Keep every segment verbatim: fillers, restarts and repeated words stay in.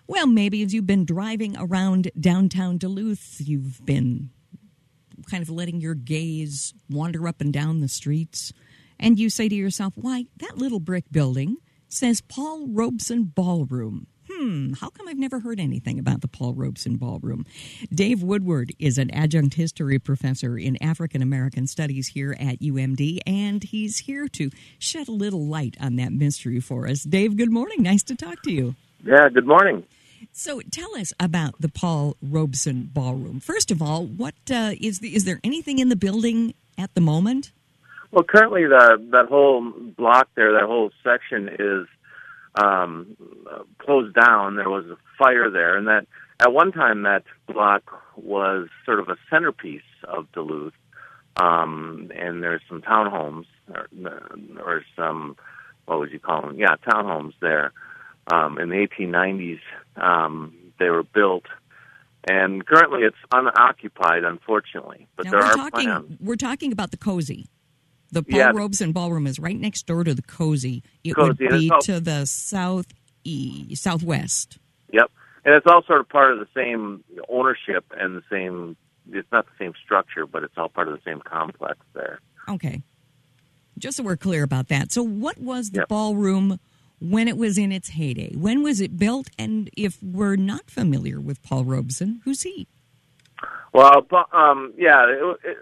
Well, maybe as you've been driving around downtown Duluth, you've been kind of letting your gaze wander up and down the streets, and you say to yourself, why, that little brick building says Paul Robeson Ballroom. Hmm, how come I've never heard anything about the Paul Robeson Ballroom? Dave Woodward is an adjunct history professor in African American Studies here at U M D, and he's here to shed a little light on that mystery for us. Dave, good morning. Nice to talk to you. Yeah, good morning. So tell us about the Paul Robeson Ballroom. First of all, what uh, is the, is there anything in the building at the moment? Well, currently the, that whole block there, that whole section is um, closed down. There was a fire there, and that at one time that block was sort of a centerpiece of Duluth. Um, and there's some townhomes, or, or some, what would you call them? Yeah, townhomes there. Um, in the eighteen nineties, um, they were built, and currently it's unoccupied, unfortunately. But now there we're are talking, plans. We're talking about the Cozy. The Paul Yeah. Robeson Ballroom is right next door to the Cozy. It Cozy, would and be it's all- to the south east, southwest. Yep, and it's all sort of part of the same ownership and the same. It's not the same structure, but it's all part of the same complex there. Okay, just so we're clear about that. So, what was the Yep. ballroom when it was in its heyday? When was it built? And if we're not familiar with Paul Robeson, who's he? Well, Pa- um, yeah, it, it,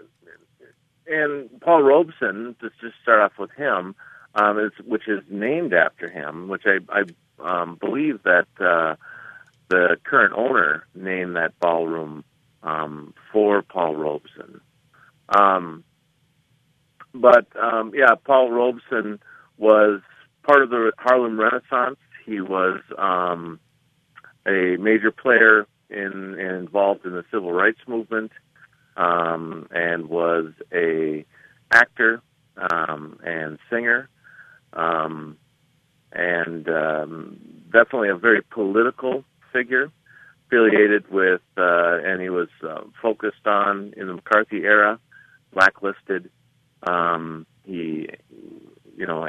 and Paul Robeson, just to start off with him, um, is, which is named after him, which I, I um, believe that uh, the current owner named that ballroom um, for Paul Robeson. Um, but, um, yeah, Paul Robeson was part of the Harlem Renaissance. He was um, a major player in, in involved in the civil rights movement, um, and was a actor um, and singer, um, and um, definitely a very political figure, affiliated with, uh, and he was uh, focused on in the McCarthy era, blacklisted. Um, he, you know,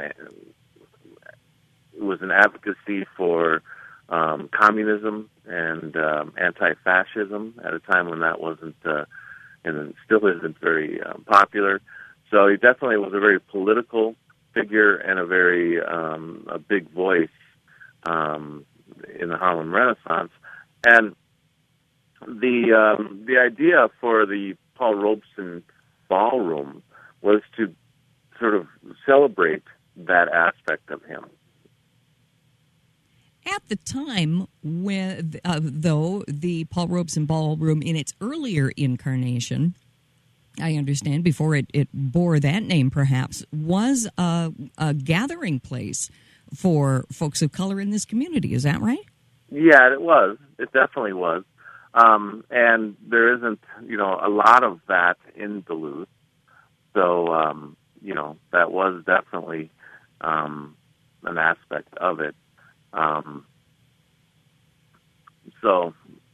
was an advocacy for um, communism and um, anti-fascism at a time when that wasn't, uh, and still isn't very um, popular. So he definitely was a very political figure and a very um, a big voice um, in the Harlem Renaissance. And the um, the idea for the Paul Robeson Ballroom was to sort of celebrate that aspect of him. At the time, when, uh, though, the Paul Robeson Ballroom in its earlier incarnation, I understand, before it, it bore that name perhaps, was a, a gathering place for folks of color in this community. Is that right? Yeah, it was. It definitely was. Um, and there isn't, you know, a lot of that in Duluth. So, um, you know, that was definitely um, an aspect of it. Um, so,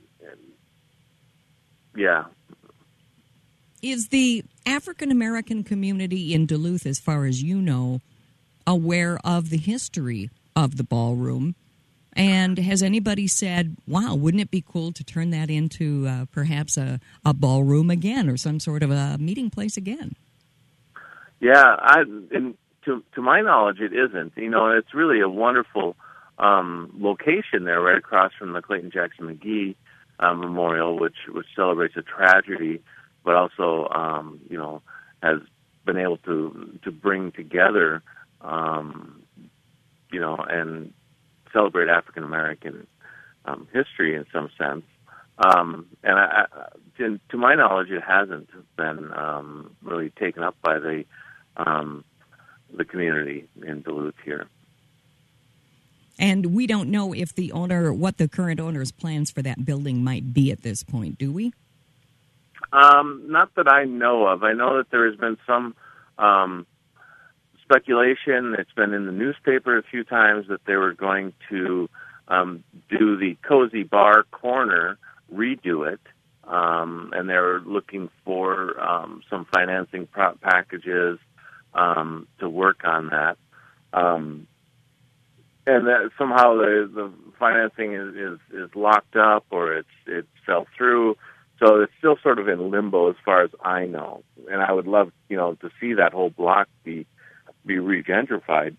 yeah. Is the African American community in Duluth, as far as you know, aware of the history of the ballroom? And has anybody said, wow, wouldn't it be cool to turn that into uh, perhaps a, a ballroom again or some sort of a meeting place again? Yeah, I, and to to my knowledge, it isn't. You know, it's really a wonderful um, location there, right across from the Clayton Jackson McGee uh, Memorial, which which celebrates a tragedy, but also, um, you know, has been able to to bring together, um, you know, and celebrate African American um, history in some sense. Um, and I, I, to, to my knowledge, it hasn't been um, really taken up by the um, the community in Duluth here. And we don't know if the owner, what the current owner's plans for that building might be at this point, do we? Um, not that I know of. I know that there has been some um, speculation. It's been in the newspaper a few times that they were going to um, do the Cozy Bar Corner, redo it, um, and they were looking for um, some financing pro- packages um, to work on that. Um, and that somehow the the financing is, is, is locked up or it's it fell through. So it's still sort of in limbo as far as I know. And I would love, you know, to see that whole block be be regentrified.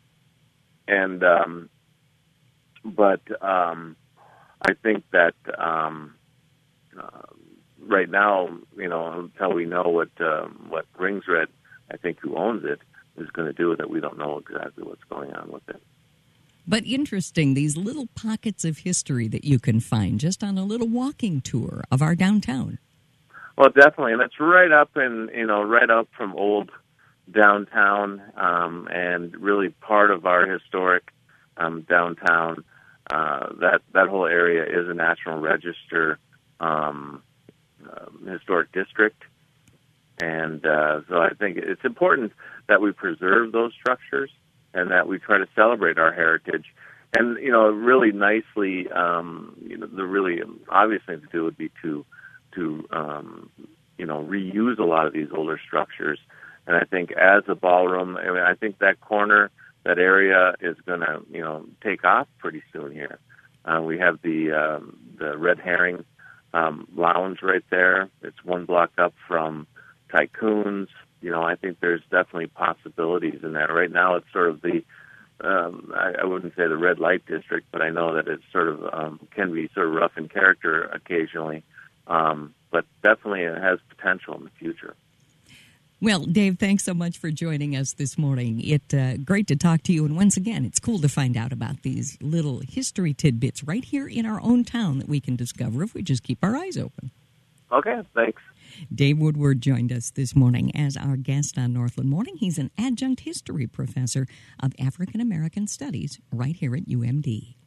And um, but um, I think that um, uh, right now, you know, until we know what um, what Rings Red, I think who owns it, is going to do with it, we don't know exactly what's going on with it. But interesting, these little pockets of history that you can find just on a little walking tour of our downtown. Well, definitely, and it's right up in, you know, right up from old downtown, um, and really part of our historic um, downtown. Uh, that that whole area is a National Register um, uh, historic district, and uh, so I think it's important that we preserve those structures and that we try to celebrate our heritage. And, you know, really nicely, um, you know, the really obvious thing to do would be to, to um, you know, reuse a lot of these older structures. And I think as a ballroom, I mean, I think that corner, that area is going to, you know, take off pretty soon here. Uh, we have the um, the Red Herring um, Lounge right there. It's one block up from Tycoons. You know, I think there's definitely possibilities in that. Right now, it's sort of the, um, I, I wouldn't say the red light district, but I know that it sort of um, can be sort of rough in character occasionally. Um, but definitely it has potential in the future. Well, Dave, thanks so much for joining us this morning. It's uh, great to talk to you. And once again, it's cool to find out about these little history tidbits right here in our own town that we can discover if we just keep our eyes open. Okay, thanks. Dave Woodward joined us this morning as our guest on Northland Morning. He's an adjunct history professor of African American Studies right here at U M D.